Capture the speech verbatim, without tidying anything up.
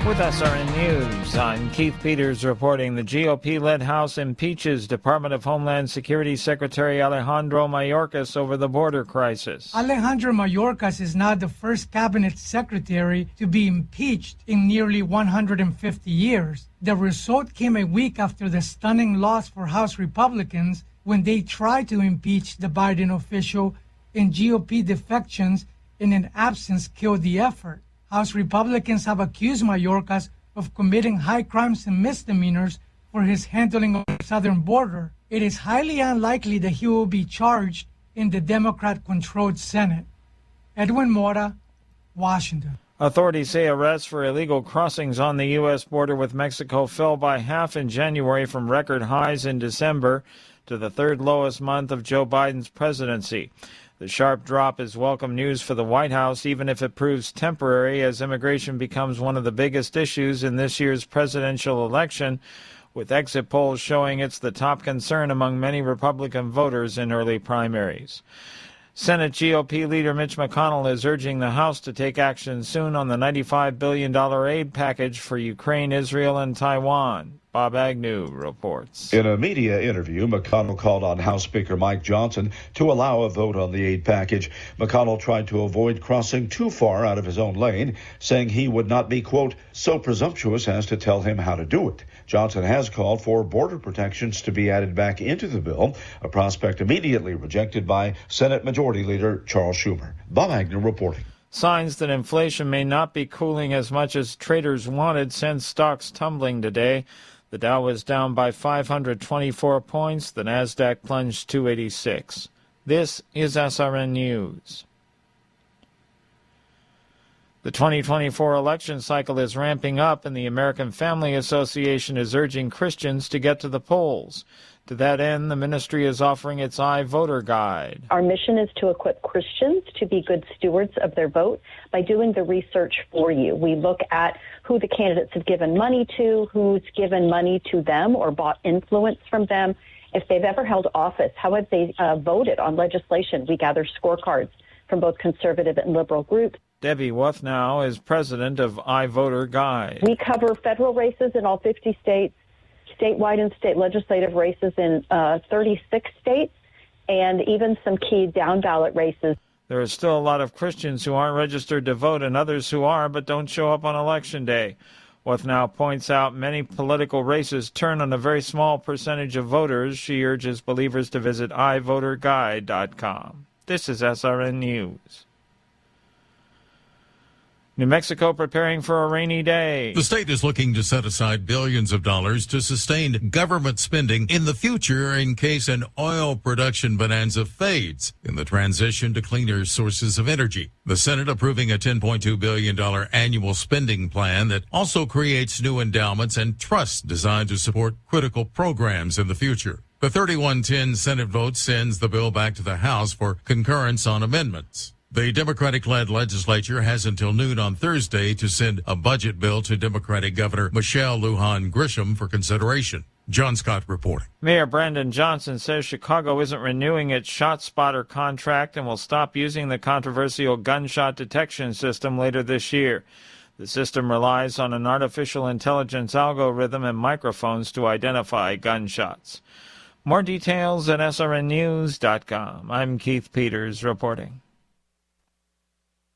With S R N News, I'm Keith Peters reporting the G O P-led House impeaches Department of Homeland Security Secretary Alejandro Mayorkas over the border crisis. Alejandro Mayorkas is now the first cabinet secretary to be impeached in nearly one hundred fifty years. The result came a week after the stunning loss for House Republicans when they tried to impeach the Biden official and G O P defections in an absence killed the effort. House Republicans have accused Mayorkas of committing high crimes and misdemeanors for his handling of the southern border. It is highly unlikely that he will be charged in the Democrat-controlled Senate. Edwin Mora, Washington. Authorities say arrests for illegal crossings on the U S border with Mexico fell by half in January from record highs in December to the third lowest month of Joe Biden's presidency. The sharp drop is welcome news for the White House, even if it proves temporary, as immigration becomes one of the biggest issues in this year's presidential election, with exit polls showing it's the top concern among many Republican voters in early primaries. Senate G O P leader Mitch McConnell is urging the House to take action soon on the ninety-five billion dollars aid package for Ukraine, Israel, and Taiwan. Bob Agnew reports. In a media interview, McConnell called on House Speaker Mike Johnson to allow a vote on the aid package. McConnell tried to avoid crossing too far out of his own lane, saying he would not be, quote, so presumptuous as to tell him how to do it. Johnson has called for border protections to be added back into the bill, a prospect immediately rejected by Senate Majority Leader Charles Schumer. Bob Agnew reporting. Signs that inflation may not be cooling as much as traders wanted sent stocks tumbling today. The Dow was down by five hundred twenty-four points. The Nasdaq plunged two eighty-six. This is S R N News. The twenty twenty-four election cycle is ramping up, and the American Family Association is urging Christians to get to the polls. To that end, the ministry is offering its iVoter Guide. Our mission is to equip Christians to be good stewards of their vote by doing the research for you. We look at who the candidates have given money to, who's given money to them or bought influence from them, if they've ever held office, how have they uh, voted on legislation. We gather scorecards from both conservative and liberal groups. Debbie Wuthnow is president of iVoter Guide. We cover federal races in all fifty states, statewide and state legislative races in uh, thirty-six states, and even some key down-ballot races. There are still a lot of Christians who aren't registered to vote and others who are but don't show up on Election Day. Wuthnow points out many political races turn on a very small percentage of voters. She urges believers to visit i voter guide dot com. This is S R N News. New Mexico preparing for a rainy day. The state is looking to set aside billions of dollars to sustain government spending in the future in case an oil production bonanza fades in the transition to cleaner sources of energy. The Senate approving a ten point two billion dollars annual spending plan that also creates new endowments and trusts designed to support critical programs in the future. The thirty-one ten Senate vote sends the bill back to the House for concurrence on amendments. The Democratic-led legislature has until noon on Thursday to send a budget bill to Democratic Governor Michelle Lujan Grisham for consideration. John Scott reporting. Mayor Brandon Johnson says Chicago isn't renewing its ShotSpotter contract and will stop using the controversial gunshot detection system later this year. The system relies on an artificial intelligence algorithm and microphones to identify gunshots. More details at S R N news dot com. I'm Keith Peters reporting.